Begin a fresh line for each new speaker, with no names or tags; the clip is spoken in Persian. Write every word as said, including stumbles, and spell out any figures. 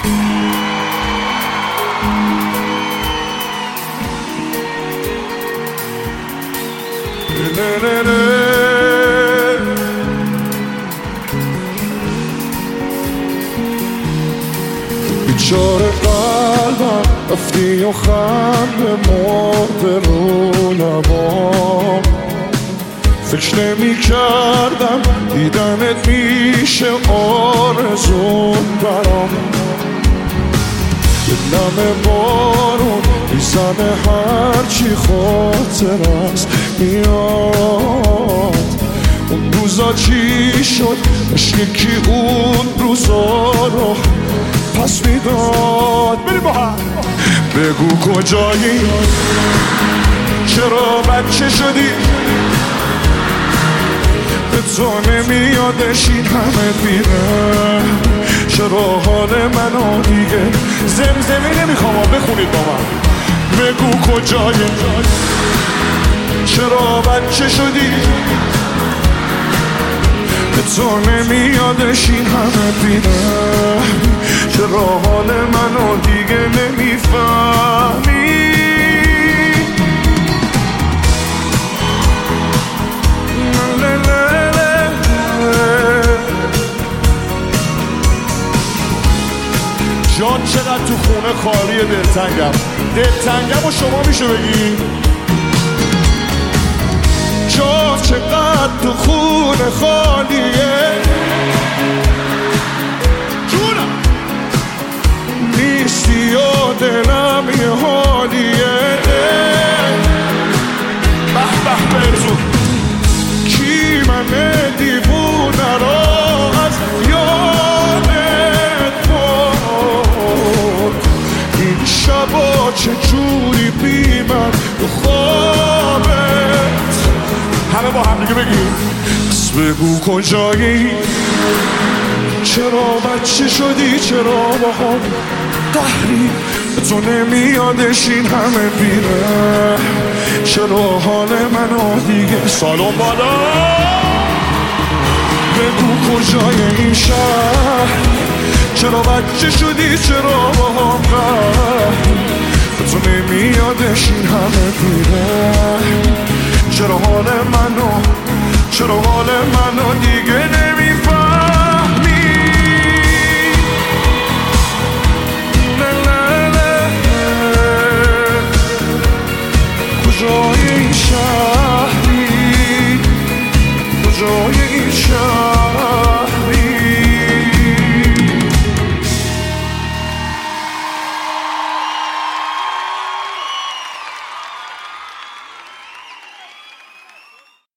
بیچاره قلبم رفتی و خنده مرده رو لبام فکر نمی کردم دیدنت میشه آرزون برام دلم بارون میزنه هرچی خاطر است میاد اون روزا چی شد اش یکی اون روزا رو پس میداد بریم با هم بگو کجایی چرا بچه شدی به تو نمیادش این همه میره چرا حال منو دیگه زمزمی نمیخوام بخونید با من بگو کجایی چرا بچه شدی به تو نمیادش این همه میره چرا حال منو دیگه نمیفهمی جان چقدر تو خونه خالیه دلتنگم دلتنگم و شما میشه بگی جان چقدر تو خونه خالیه جونم نیستی و دلم یه حالیه به به برزون کی من دیوونه را از یادت برد این شبا چجوری بی من تو خوابت همه با هم دیگه بگیم بس بگو کجایی چرا بچه شدی چرا با هم قهری تو نمیادش این همه بیره چرا حال منو دیگه سالون بالا بگو کجای این شهر چرا بچه شدی چرا با هم قهری تو نمیادش این همه بیره چرا حال منو چرا حال منو دیگه